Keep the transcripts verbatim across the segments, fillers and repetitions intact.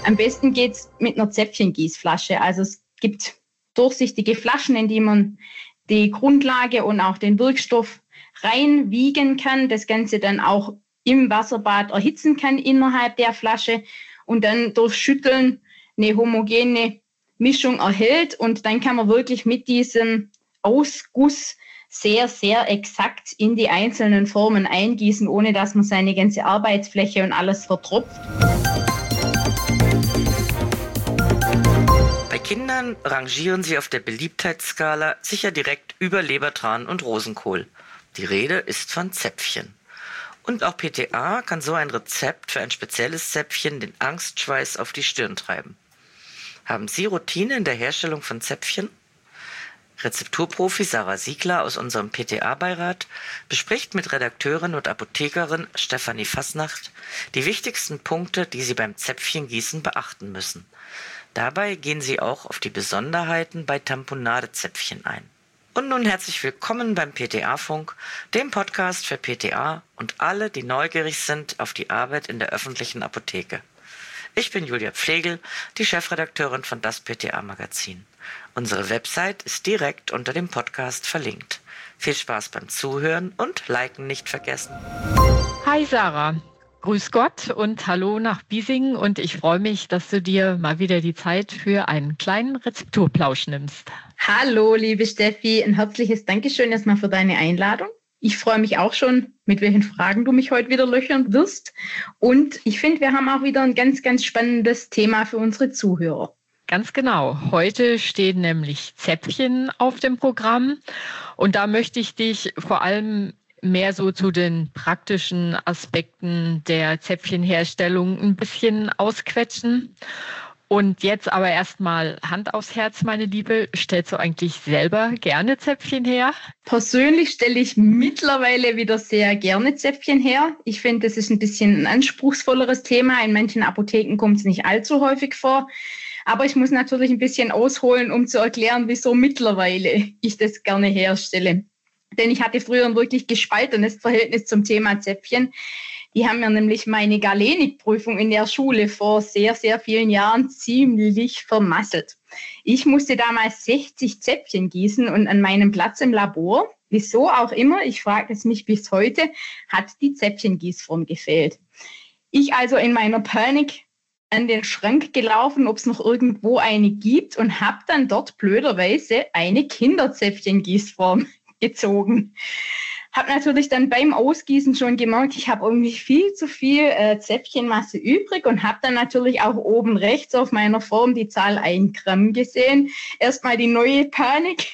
Am besten geht's mit einer Zäpfchengießflasche. Also es gibt durchsichtige Flaschen, in die man die Grundlage und auch den Wirkstoff reinwiegen kann. Das Ganze dann auch im Wasserbad erhitzen kann innerhalb der Flasche und dann durch Schütteln eine homogene Mischung erhält. Und dann kann man wirklich mit diesem Ausguss sehr, sehr exakt in die einzelnen Formen eingießen, ohne dass man seine ganze Arbeitsfläche und alles vertropft. Bei Kindern rangieren sie auf der Beliebtheitsskala sicher direkt über Lebertran und Rosenkohl. Die Rede ist von Zäpfchen. Und auch P T A kann so ein Rezept für ein spezielles Zäpfchen den Angstschweiß auf die Stirn treiben. Haben Sie Routine in der Herstellung von Zäpfchen? Rezepturprofi Sarah Siegler aus unserem P T A-Beirat bespricht mit Redakteurin und Apothekerin Stefanie Fasnacht die wichtigsten Punkte, die Sie beim Zäpfchengießen beachten müssen. Dabei gehen sie auch auf die Besonderheiten bei Tamponadezäpfchen ein. Und nun herzlich willkommen beim P T A-Funk, dem Podcast für P T A und alle, die neugierig sind auf die Arbeit in der öffentlichen Apotheke. Ich bin Julia Pflegel, die Chefredakteurin von das P T A-Magazin. Unsere Website ist direkt unter dem Podcast verlinkt. Viel Spaß beim Zuhören und Liken nicht vergessen. Hi Sarah. Grüß Gott und hallo nach Biesingen und ich freue mich, dass du dir mal wieder die Zeit für einen kleinen Rezepturplausch nimmst. Hallo, liebe Steffi, ein herzliches Dankeschön erstmal für deine Einladung. Ich freue mich auch schon, mit welchen Fragen du mich heute wieder löchern wirst. Und ich finde, wir haben auch wieder ein ganz, ganz spannendes Thema für unsere Zuhörer. Ganz genau. Heute stehen nämlich Zäpfchen auf dem Programm und da möchte ich dich vor allem mehr so zu den praktischen Aspekten der Zäpfchenherstellung ein bisschen ausquetschen. Und jetzt aber erstmal Hand aufs Herz, meine Liebe. Stellst du eigentlich selber gerne Zäpfchen her? Persönlich stelle ich mittlerweile wieder sehr gerne Zäpfchen her. Ich finde, das ist ein bisschen ein anspruchsvolleres Thema. In manchen Apotheken kommt es nicht allzu häufig vor. Aber ich muss natürlich ein bisschen ausholen, um zu erklären, wieso mittlerweile ich das gerne herstelle. Denn ich hatte früher ein wirklich gespaltenes Verhältnis zum Thema Zäpfchen. Die haben mir nämlich meine Galenik-Prüfung in der Schule vor sehr, sehr vielen Jahren ziemlich vermasselt. Ich musste damals sechzig Zäpfchen gießen und an meinem Platz im Labor, wieso auch immer, ich frage es mich bis heute, hat die Zäpfchengießform gefehlt. Ich also in meiner Panik an den Schrank gelaufen, ob es noch irgendwo eine gibt und habe dann dort blöderweise eine Kinderzäpfchengießform gezogen. Habe natürlich dann beim Ausgießen schon gemerkt, ich habe irgendwie viel zu viel äh, Zäpfchenmasse übrig und habe dann natürlich auch oben rechts auf meiner Form die Zahl ein Gramm gesehen. Erstmal die neue Panik.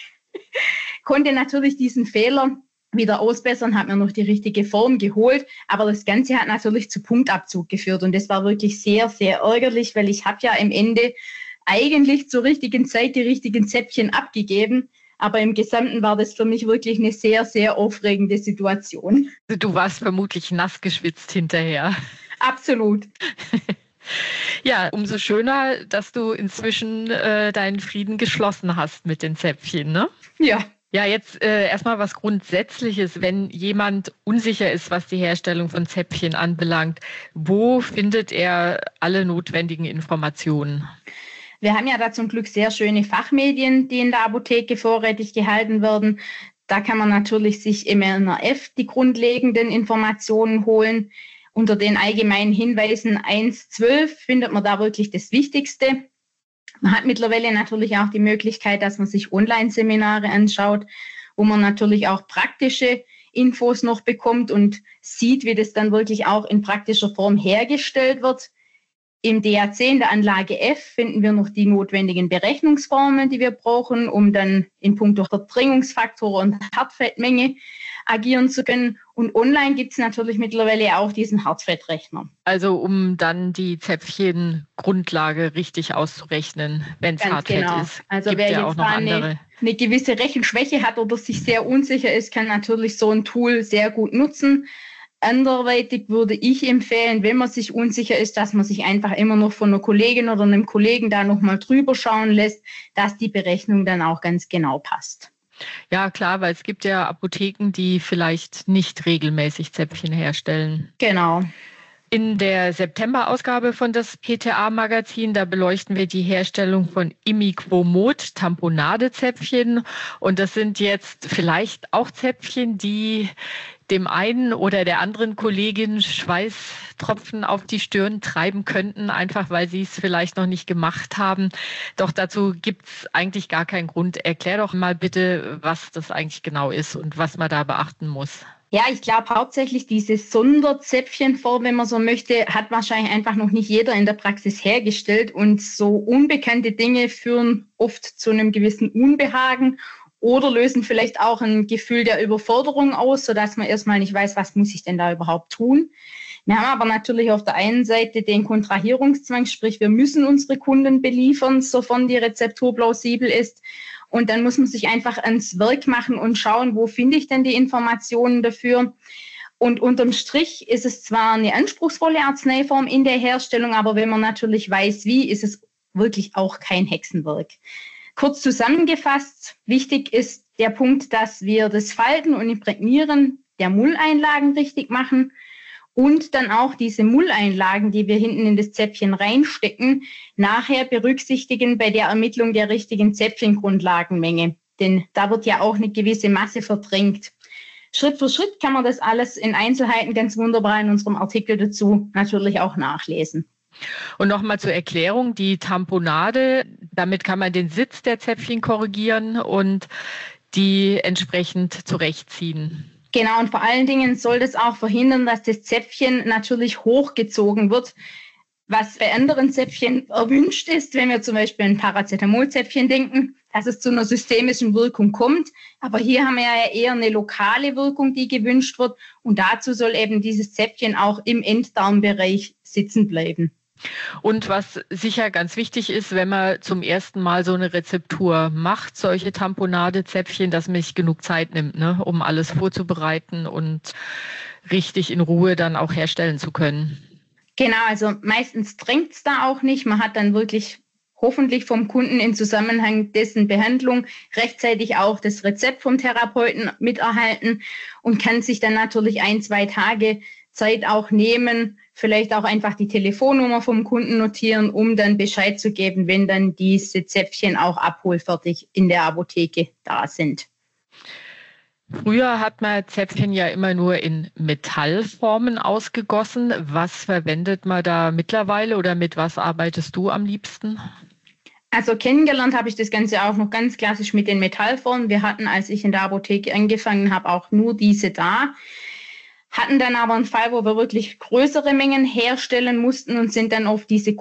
Konnte natürlich diesen Fehler wieder ausbessern, habe mir noch die richtige Form geholt, aber das Ganze hat natürlich zu Punktabzug geführt und das war wirklich sehr, sehr ärgerlich, weil ich habe ja am Ende eigentlich zur richtigen Zeit die richtigen Zäpfchen abgegeben. Aber im Gesamten war das für mich wirklich eine sehr, sehr aufregende Situation. Du warst vermutlich nass geschwitzt hinterher. Absolut. Ja, umso schöner, dass du inzwischen äh, deinen Frieden geschlossen hast mit den Zäpfchen, ne? Ja. Ja, jetzt äh, erstmal was Grundsätzliches. Wenn jemand unsicher ist, was die Herstellung von Zäpfchen anbelangt, wo findet er alle notwendigen Informationen? Wir haben ja da zum Glück sehr schöne Fachmedien, die in der Apotheke vorrätig gehalten werden. Da kann man natürlich sich im N R F die grundlegenden Informationen holen. Unter den allgemeinen Hinweisen eins bis zwölf findet man da wirklich das Wichtigste. Man hat mittlerweile natürlich auch die Möglichkeit, dass man sich Online-Seminare anschaut, wo man natürlich auch praktische Infos noch bekommt und sieht, wie das dann wirklich auch in praktischer Form hergestellt wird. Im D A C, in der Anlage F, finden wir noch die notwendigen Berechnungsformeln, die wir brauchen, um dann in puncto Verdrängungsfaktor und Hartfettmenge agieren zu können. Und online gibt es natürlich mittlerweile auch diesen Hartfettrechner. Also um dann die Zäpfchengrundlage richtig auszurechnen, wenn es Hartfett genau. ist. Also gibt wer ja jetzt auch noch da andere. Eine, eine gewisse Rechenschwäche hat oder sich sehr unsicher ist, kann natürlich so ein Tool sehr gut nutzen. Anderweitig würde ich empfehlen, wenn man sich unsicher ist, dass man sich einfach immer noch von einer Kollegin oder einem Kollegen da nochmal drüber schauen lässt, dass die Berechnung dann auch ganz genau passt. Ja, klar, weil es gibt ja Apotheken, die vielleicht nicht regelmäßig Zäpfchen herstellen. Genau. In der September-Ausgabe von das P T A-Magazin, da beleuchten wir die Herstellung von Imiquimod Tamponadezäpfchen. Und das sind jetzt vielleicht auch Zäpfchen, die dem einen oder der anderen Kollegin Schweißtropfen auf die Stirn treiben könnten, einfach weil sie es vielleicht noch nicht gemacht haben. Doch dazu gibt es eigentlich gar keinen Grund. Erklär doch mal bitte, was das eigentlich genau ist und was man da beachten muss. Ja, ich glaube hauptsächlich diese Sonderzäpfchenform, wenn man so möchte, hat wahrscheinlich einfach noch nicht jeder in der Praxis hergestellt. Und so unbekannte Dinge führen oft zu einem gewissen Unbehagen oder lösen vielleicht auch ein Gefühl der Überforderung aus, sodass man erstmal nicht weiß, was muss ich denn da überhaupt tun. Wir haben aber natürlich auf der einen Seite den Kontrahierungszwang, sprich wir müssen unsere Kunden beliefern, sofern die Rezeptur plausibel ist. Und dann muss man sich einfach ans Werk machen und schauen, wo finde ich denn die Informationen dafür. Und unterm Strich ist es zwar eine anspruchsvolle Arzneiform in der Herstellung, aber wenn man natürlich weiß, wie, ist es wirklich auch kein Hexenwerk. Kurz zusammengefasst, wichtig ist der Punkt, dass wir das Falten und Imprägnieren der Mulleinlagen richtig machen und dann auch diese Mulleinlagen, die wir hinten in das Zäpfchen reinstecken, nachher berücksichtigen bei der Ermittlung der richtigen Zäpfchengrundlagenmenge. Denn da wird ja auch eine gewisse Masse verdrängt. Schritt für Schritt kann man das alles in Einzelheiten ganz wunderbar in unserem Artikel dazu natürlich auch nachlesen. Und nochmal zur Erklärung, die Tamponade, damit kann man den Sitz der Zäpfchen korrigieren und die entsprechend zurechtziehen. Genau, und vor allen Dingen soll das auch verhindern, dass das Zäpfchen natürlich hochgezogen wird, was bei anderen Zäpfchen erwünscht ist, wenn wir zum Beispiel ein Paracetamol-Zäpfchen denken, dass es zu einer systemischen Wirkung kommt. Aber hier haben wir ja eher eine lokale Wirkung, die gewünscht wird. Und dazu soll eben dieses Zäpfchen auch im Enddarmbereich sitzen bleiben. Und was sicher ganz wichtig ist, wenn man zum ersten Mal so eine Rezeptur macht, solche Tamponadezäpfchen, dass man sich genug Zeit nimmt, ne, um alles vorzubereiten und richtig in Ruhe dann auch herstellen zu können. Genau, also meistens drängt es da auch nicht. Man hat dann wirklich hoffentlich vom Kunden in Zusammenhang dessen Behandlung rechtzeitig auch das Rezept vom Therapeuten miterhalten und kann sich dann natürlich ein, zwei Tage Zeit auch nehmen, vielleicht auch einfach die Telefonnummer vom Kunden notieren, um dann Bescheid zu geben, wenn dann diese Zäpfchen auch abholfertig in der Apotheke da sind. Früher hat man Zäpfchen ja immer nur in Metallformen ausgegossen. Was verwendet man da mittlerweile oder mit was arbeitest du am liebsten? Also kennengelernt habe ich das Ganze auch noch ganz klassisch mit den Metallformen. Wir hatten, als ich in der Apotheke angefangen habe, auch nur diese da. Hatten dann aber einen Fall, wo wir wirklich größere Mengen herstellen mussten und sind dann auf diese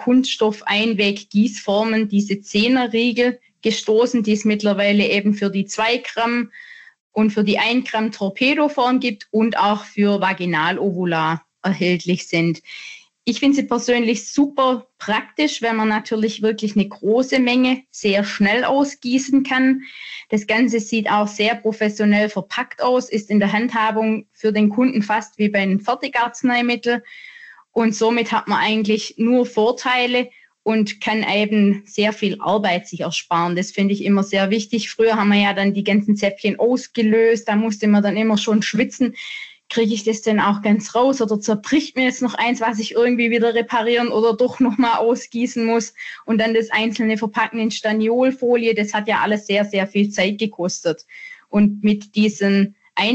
Kunststoff-Einweg-Gießformen, diese Zehnerriegel gestoßen, die es mittlerweile eben für die zwei Gramm und für die ein Gramm Torpedoform gibt und auch für Vaginalovular erhältlich sind. Ich finde sie persönlich super praktisch, wenn man natürlich wirklich eine große Menge sehr schnell ausgießen kann. Das Ganze sieht auch sehr professionell verpackt aus, ist in der Handhabung für den Kunden fast wie bei einem Fertigarzneimittel. Und somit hat man eigentlich nur Vorteile und kann eben sehr viel Arbeit sich ersparen. Das finde ich immer sehr wichtig. Früher haben wir ja dann die ganzen Zäpfchen ausgelöst, da musste man dann immer schon schwitzen. Kriege ich das denn auch ganz raus oder zerbricht mir jetzt noch eins, was ich irgendwie wieder reparieren oder doch nochmal ausgießen muss und dann das einzelne Verpacken in Staniolfolie, das hat ja alles sehr, sehr viel Zeit gekostet. Und mit diesen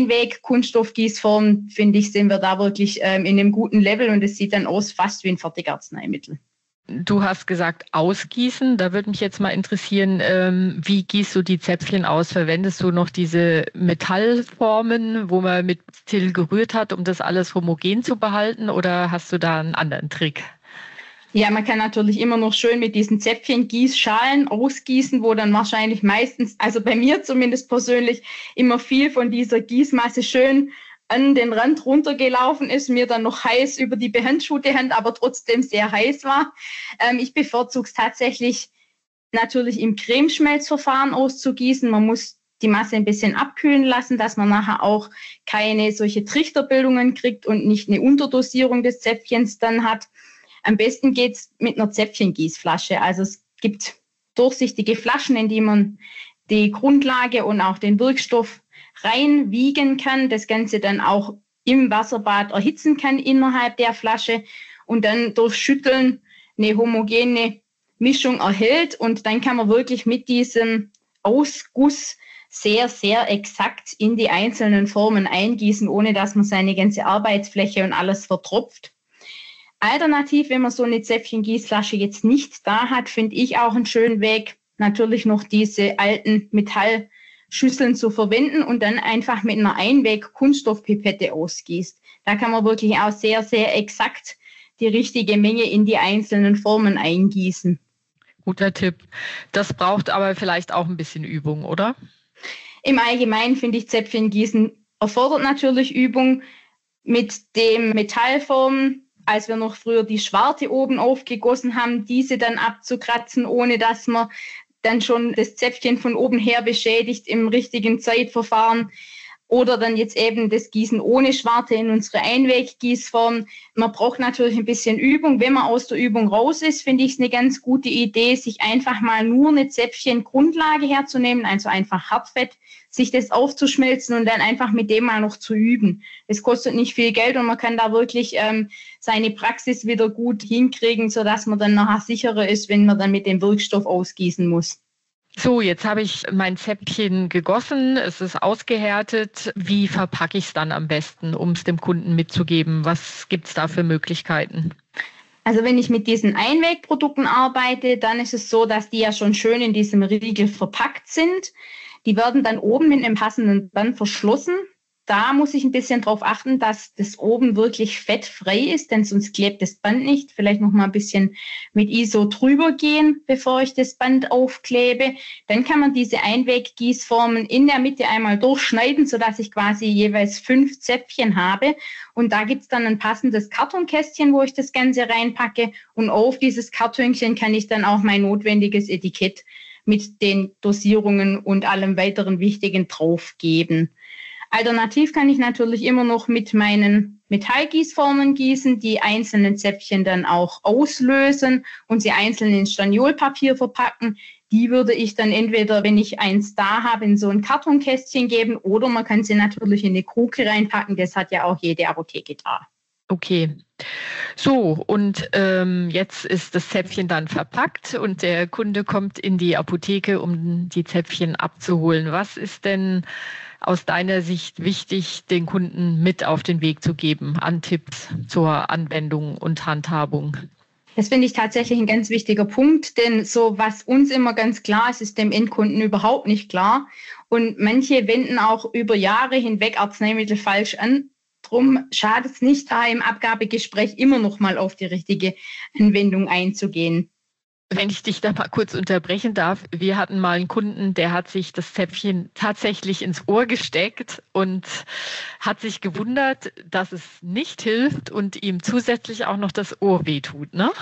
Einweg-Kunststoffgießformen, finde ich, sind wir da wirklich ähm, in einem guten Level und es sieht dann aus fast wie ein Fertigarzneimittel. Du hast gesagt ausgießen, da würde mich jetzt mal interessieren, ähm, wie gießt du die Zäpfchen aus? Verwendest du noch diese Metallformen, wo man mit Till gerührt hat, um das alles homogen zu behalten oder hast du da einen anderen Trick? Ja, man kann natürlich immer noch schön mit diesen Zäpfchen-Gießschalen ausgießen, wo dann wahrscheinlich meistens, also bei mir zumindest persönlich, immer viel von dieser Gießmasse schön an den Rand runtergelaufen ist, mir dann noch heiß über die behandschuhte Hand, aber trotzdem sehr heiß war. Ähm, ich bevorzuge es tatsächlich natürlich im Cremeschmelzverfahren auszugießen. Man muss die Masse ein bisschen abkühlen lassen, dass man nachher auch keine solche Trichterbildungen kriegt und nicht eine Unterdosierung des Zäpfchens dann hat. Am besten geht's mit einer Zäpfchengießflasche. Also es gibt durchsichtige Flaschen, in die man die Grundlage und auch den Wirkstoff reinwiegen kann, das Ganze dann auch im Wasserbad erhitzen kann innerhalb der Flasche und dann durch Schütteln eine homogene Mischung erhält. Und dann kann man wirklich mit diesem Ausguss sehr, sehr exakt in die einzelnen Formen eingießen, ohne dass man seine ganze Arbeitsfläche und alles vertropft. Alternativ, wenn man so eine Zäpfchengießflasche jetzt nicht da hat, finde ich auch einen schönen Weg, natürlich noch diese alten Metallschüsseln zu verwenden und dann einfach mit einer Einweg-Kunststoffpipette ausgießt. Da kann man wirklich auch sehr, sehr exakt die richtige Menge in die einzelnen Formen eingießen. Guter Tipp. Das braucht aber vielleicht auch ein bisschen Übung, oder? Im Allgemeinen finde ich, Zäpfchengießen erfordert natürlich Übung. Mit dem Metallformen, als wir noch früher die Schwarte oben aufgegossen haben, diese dann abzukratzen, ohne dass man dann schon das Zäpfchen von oben her beschädigt im richtigen Zeitverfahren. Oder dann jetzt eben das Gießen ohne Schwarte in unsere Einweggießform. Man braucht natürlich ein bisschen Übung. Wenn man aus der Übung raus ist, finde ich es eine ganz gute Idee, sich einfach mal nur eine Zäpfchen-Grundlage herzunehmen, also einfach Hartfett, sich das aufzuschmelzen und dann einfach mit dem mal noch zu üben. Es kostet nicht viel Geld und man kann da wirklich ähm, seine Praxis wieder gut hinkriegen, sodass man dann nachher sicherer ist, wenn man dann mit dem Wirkstoff ausgießen muss. So, jetzt habe ich mein Zäpfchen gegossen, es ist ausgehärtet. Wie verpacke ich es dann am besten, um es dem Kunden mitzugeben? Was gibt es da für Möglichkeiten? Also wenn ich mit diesen Einwegprodukten arbeite, dann ist es so, dass die ja schon schön in diesem Riegel verpackt sind. Die werden dann oben mit einem passenden Band verschlossen. Da muss ich ein bisschen drauf achten, dass das oben wirklich fettfrei ist, denn sonst klebt das Band nicht. Vielleicht noch mal ein bisschen mit I S O drüber gehen, bevor ich das Band aufklebe. Dann kann man diese Einweggießformen in der Mitte einmal durchschneiden, sodass ich quasi jeweils fünf Zäpfchen habe. Und da gibt's dann ein passendes Kartonkästchen, wo ich das Ganze reinpacke. Und auf dieses Kartönchen kann ich dann auch mein notwendiges Etikett mit den Dosierungen und allem weiteren Wichtigen draufgeben. Alternativ kann ich natürlich immer noch mit meinen Metallgießformen gießen, die einzelnen Zäpfchen dann auch auslösen und sie einzeln in Staniolpapier verpacken. Die würde ich dann entweder, wenn ich eins da habe, in so ein Kartonkästchen geben oder man kann sie natürlich in eine Kruke reinpacken. Das hat ja auch jede Apotheke da. Okay. So, und ähm, jetzt ist das Zäpfchen dann verpackt und der Kunde kommt in die Apotheke, um die Zäpfchen abzuholen. Was ist denn aus deiner Sicht wichtig, den Kunden mit auf den Weg zu geben an Tipps zur Anwendung und Handhabung? Das finde ich tatsächlich ein ganz wichtiger Punkt, denn so was uns immer ganz klar ist, ist dem Endkunden überhaupt nicht klar. Und manche wenden auch über Jahre hinweg Arzneimittel falsch an. Drum schadet es nicht, da im Abgabegespräch immer noch mal auf die richtige Anwendung einzugehen. Wenn ich dich da mal kurz unterbrechen darf, wir hatten mal einen Kunden, der hat sich das Zäpfchen tatsächlich ins Ohr gesteckt und hat sich gewundert, dass es nicht hilft und ihm zusätzlich auch noch das Ohr wehtut, ne?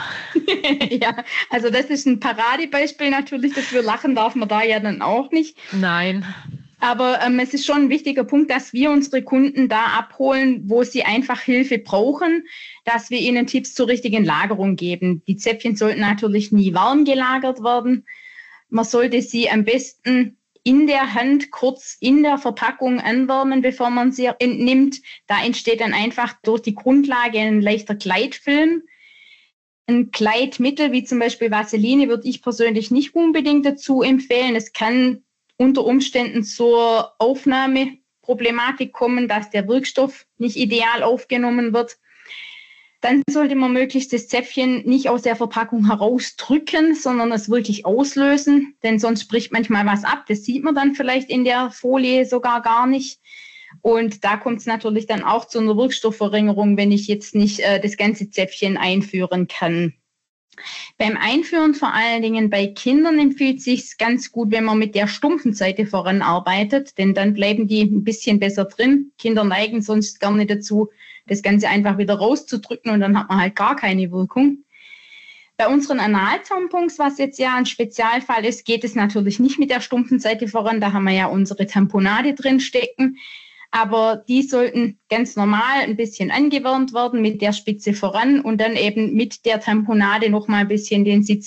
Ja, also das ist ein Paradebeispiel natürlich, dass wir lachen darf man da ja dann auch nicht. Nein. Aber ähm, es ist schon ein wichtiger Punkt, dass wir unsere Kunden da abholen, wo sie einfach Hilfe brauchen, dass wir ihnen Tipps zur richtigen Lagerung geben. Die Zäpfchen sollten natürlich nie warm gelagert werden. Man sollte sie am besten in der Hand kurz in der Verpackung anwärmen, bevor man sie entnimmt. Da entsteht dann einfach durch die Grundlage ein leichter Gleitfilm. Ein Gleitmittel wie zum Beispiel Vaseline würde ich persönlich nicht unbedingt dazu empfehlen. Es kann unter Umständen zur Aufnahmeproblematik kommen, dass der Wirkstoff nicht ideal aufgenommen wird. Dann sollte man möglichst das Zäpfchen nicht aus der Verpackung herausdrücken, sondern es wirklich auslösen, denn sonst bricht manchmal was ab. Das sieht man dann vielleicht in der Folie sogar gar nicht. Und da kommt es natürlich dann auch zu einer Wirkstoffverringerung, wenn ich jetzt nicht äh, das ganze Zäpfchen einführen kann. Beim Einführen vor allen Dingen bei Kindern empfiehlt es sich ganz gut, wenn man mit der stumpfen Seite voranarbeitet, denn dann bleiben die ein bisschen besser drin. Kinder neigen sonst gerne dazu, das Ganze einfach wieder rauszudrücken und dann hat man halt gar keine Wirkung. Bei unseren Analtampons, was jetzt ja ein Spezialfall ist, geht es natürlich nicht mit der stumpfen Seite voran. Da haben wir ja unsere Tamponade drin stecken. Aber die sollten ganz normal ein bisschen angewärmt werden mit der Spitze voran und dann eben mit der Tamponade noch mal ein bisschen den Sitz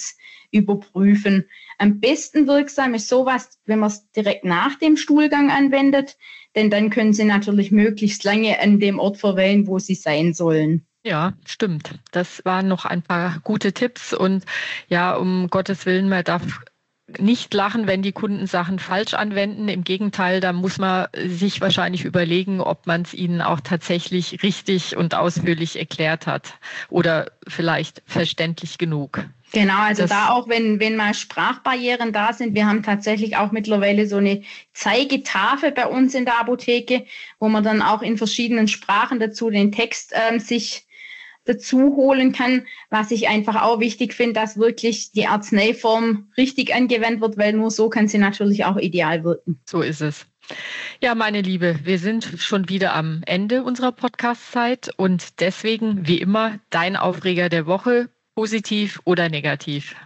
überprüfen. Am besten wirksam ist sowas, wenn man es direkt nach dem Stuhlgang anwendet, denn dann können Sie natürlich möglichst lange an dem Ort verweilen, wo Sie sein sollen. Ja, stimmt. Das waren noch ein paar gute Tipps und ja, um Gottes Willen, man darf nicht lachen, wenn die Kunden Sachen falsch anwenden. Im Gegenteil, da muss man sich wahrscheinlich überlegen, ob man es ihnen auch tatsächlich richtig und ausführlich erklärt hat oder vielleicht verständlich genug. Genau, also das, da auch, wenn, wenn mal Sprachbarrieren da sind, wir haben tatsächlich auch mittlerweile so eine Zeigetafel bei uns in der Apotheke, wo man dann auch in verschiedenen Sprachen dazu den Text ähm, sich dazu holen kann, was ich einfach auch wichtig finde, dass wirklich die Arzneiform richtig angewendet wird, weil nur so kann sie natürlich auch ideal wirken. So ist es. Ja, meine Liebe, wir sind schon wieder am Ende unserer Podcast-Zeit und deswegen, wie immer, dein Aufreger der Woche, positiv oder negativ?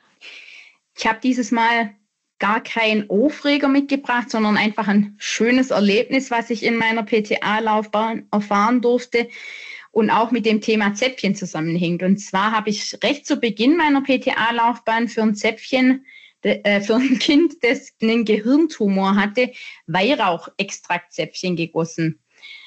Ich habe dieses Mal gar keinen Aufreger mitgebracht, sondern einfach ein schönes Erlebnis, was ich in meiner P T A-Laufbahn erfahren durfte und auch mit dem Thema Zäpfchen zusammenhängt. Und zwar habe ich recht zu Beginn meiner P T A-Laufbahn für ein Zäpfchen, äh, für ein Kind, das einen Gehirntumor hatte, Weihrauchextraktzäpfchen gegossen.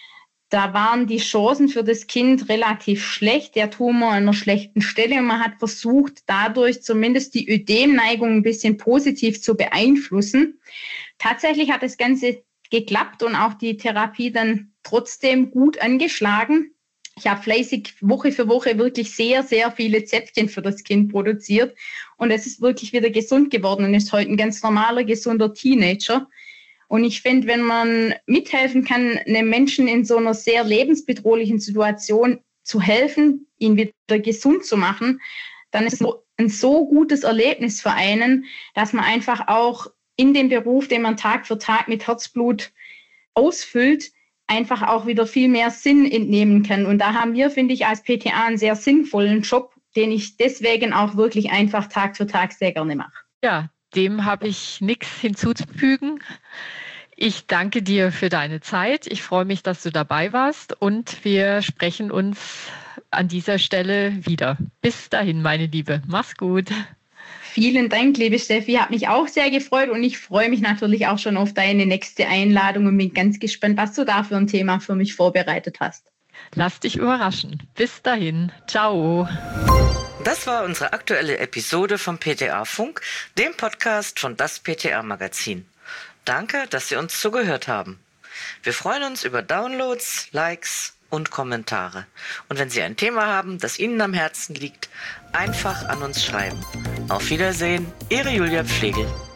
Da waren die Chancen für das Kind relativ schlecht, der Tumor an einer schlechten Stelle. Und man hat versucht, dadurch zumindest die Ödemneigung ein bisschen positiv zu beeinflussen. Tatsächlich hat das Ganze geklappt und auch die Therapie dann trotzdem gut angeschlagen. Ich habe fleißig Woche für Woche wirklich sehr, sehr viele Zäpfchen für das Kind produziert. Und es ist wirklich wieder gesund geworden und ist heute ein ganz normaler, gesunder Teenager. Und ich finde, wenn man mithelfen kann, einem Menschen in so einer sehr lebensbedrohlichen Situation zu helfen, ihn wieder gesund zu machen, dann ist es ein so gutes Erlebnis für einen, dass man einfach auch in dem Beruf, den man Tag für Tag mit Herzblut ausfüllt, einfach auch wieder viel mehr Sinn entnehmen kann. Und da haben wir, finde ich, als P T A einen sehr sinnvollen Job, den ich deswegen auch wirklich einfach Tag für Tag sehr gerne mache. Ja, dem habe ich nichts hinzuzufügen. Ich danke dir für deine Zeit. Ich freue mich, dass du dabei warst und wir sprechen uns an dieser Stelle wieder. Bis dahin, meine Liebe. Mach's gut. Vielen Dank, liebe Steffi. Hat mich auch sehr gefreut und ich freue mich natürlich auch schon auf deine nächste Einladung und bin ganz gespannt, was du da für ein Thema für mich vorbereitet hast. Lass dich überraschen. Bis dahin. Ciao. Das war unsere aktuelle Episode vom P T A Funk, dem Podcast von das P T A Magazin. Danke, dass Sie uns zugehört haben. Wir freuen uns über Downloads, Likes und Kommentare. Und wenn Sie ein Thema haben, das Ihnen am Herzen liegt, einfach an uns schreiben. Auf Wiedersehen, Ihre Julia Pflegel.